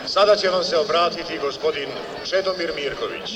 Sada će vam se obratiti gospodin Čedomir Mirković.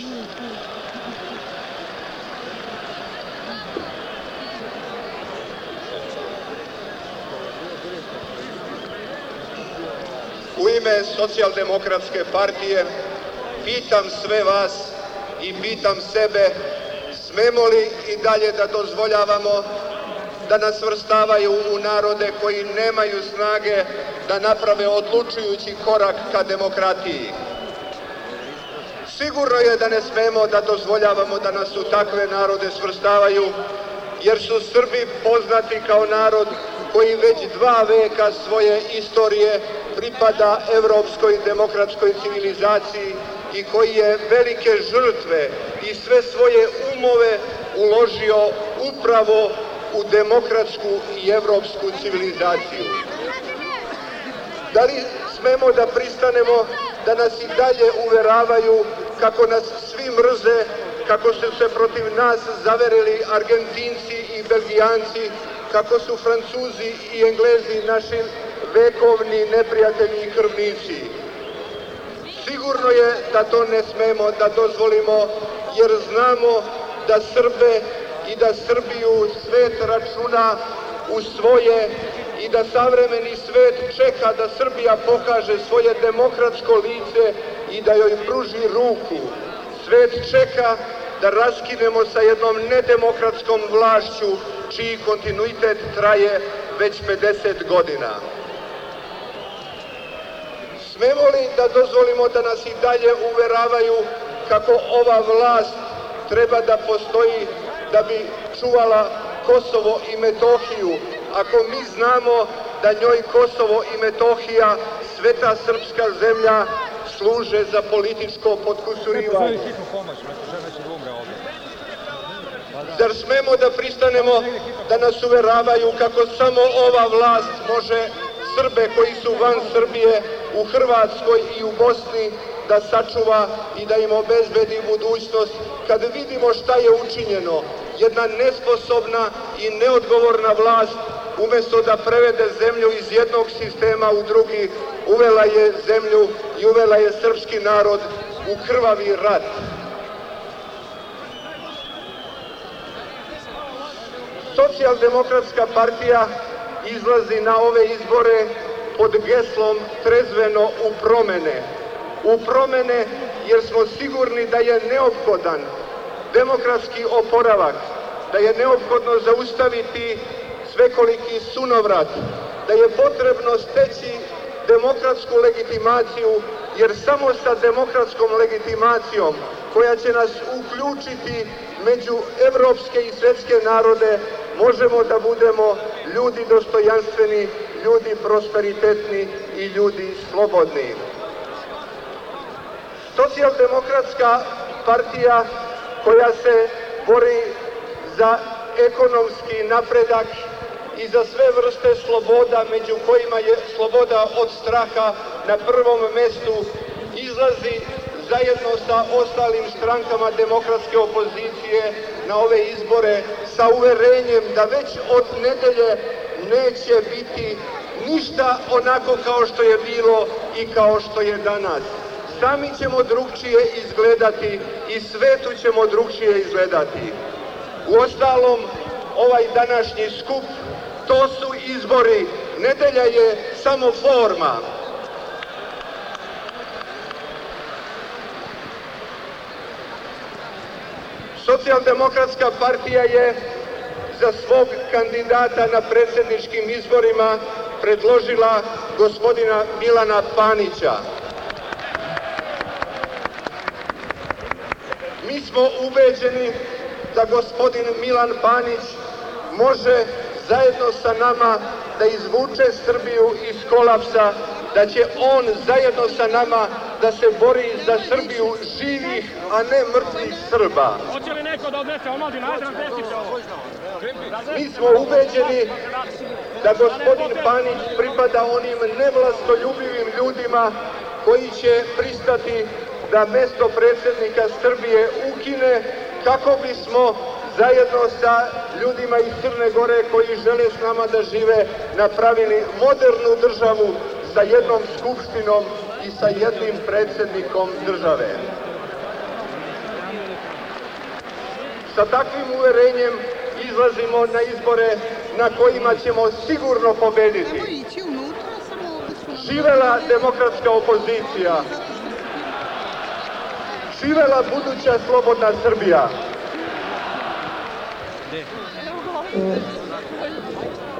U ime Socijaldemokratske partije pitam sve vas i pitam sebe, smemo li i dalje da dozvoljavamo da nas svrstavaju u narode koji nemaju snage da naprave odlučujući korak ka demokratiji. Sigurno je da ne smemo da dozvoljavamo da nas u takve narode svrstavaju, jer su Srbi poznati kao narod koji već 2 veka svoje istorije pripada evropskoj demokratskoj civilizaciji i koji je velike žrtve i sve svoje umove uložio upravo u demokratsku i evropsku civilizaciju. Da li smemo da pristanemo da nas i dalje uveravaju kako nas svi mrze, kako su se protiv nas zaverili Argentinci i Belgijanci, kako su Francuzi i Englezi naši vekovni neprijatelji i krvnici? Sigurno je da to ne smemo da dozvolimo, jer znamo da Srbe i da Srbiju svet računa u svoje i da savremeni svet čeka da Srbija pokaže svoje demokratsko lice i da joj pruži ruku. Svet čeka da raskinemo sa jednom nedemokratskom vlašću čiji kontinuitet traje već 50 godina. Smemo li da dozvolimo da nas i dalje uveravaju kako ova vlast treba da postoji da bi čuvala Kosovo i Metohiju, ako mi znamo da njoj Kosovo i Metohija, sveta srpska zemlja, služe za političko potkusurivanje? Zar smemo da pristanemo da nas uveravaju kako samo ova vlast može Srbe koji su van Srbije u Hrvatskoj i u Bosni da sačuva i da im obezbedi budućnost, kad vidimo šta je učinjeno? Jedna nesposobna i neodgovorna vlast, umesto da prevede zemlju iz jednog sistema u drugi, uvela je zemlju i uvela je srpski narod u krvavi rat. Socijaldemokratska partija izlazi na ove izbore pod geslom trezveno u promene. U promene jer smo sigurni da je neophodan demokratski oporavak, da je neophodno zaustaviti svekoliki sunovrat, da je potrebno steći demokratsku legitimaciju, jer samo sa demokratskom legitimacijom koja će nas uključiti među evropske i svetske narode možemo da budemo ljudi dostojanstveni, ljudi prosperitetni i ljudi slobodni. Socijaldemokratska partija koja se bori za ekonomski napredak i za sve vrste sloboda, među kojima je sloboda od straha na prvom mestu, izlazi zajedno sa ostalim strankama demokratske opozicije na ove izbore sa uverenjem da već od nedelje neće biti ništa onako kao što je bilo i kao što je danas. Sami ćemo drugčije izgledati i svetu ćemo drugčije izgledati. Uostalom, ovaj današnji skup, to su izbori, nedelja je samo forma. Socijaldemokratska partija je za svog kandidata na predsjedničkim izborima predložila gospodina Milana Panića. Mi smo ubeđeni da gospodin Milan Panić može zajedno sa nama da izvuče Srbiju iz kolapsa, da će on zajedno sa nama da se bori za Srbiju živih, a ne mrtvih Srba. Mi smo ubeđeni da gospodin Panić pripada onim nevlastoljubivim ljudima koji će pristati da mesto predsjednika Srbije ukine kako bismo zajedno sa ljudima iz Crne Gore koji žele s nama da žive napravili modernu državu sa jednom skupštinom i sa jednim predsjednikom države. Sa takvim uverenjem izlazimo na izbore na kojima ćemo sigurno pobediti. Živela demokratska opozicija! Živela buduća slobodna Srbija!